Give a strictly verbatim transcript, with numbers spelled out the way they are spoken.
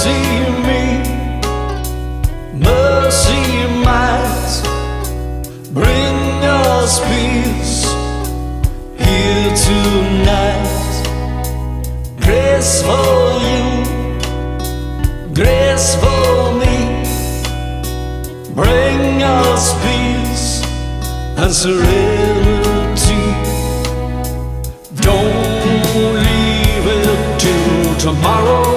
mercy me, mercy might bring us peace here tonight. Grace for you, grace for me, bring us peace and serenity. Don't leave it till tomorrow.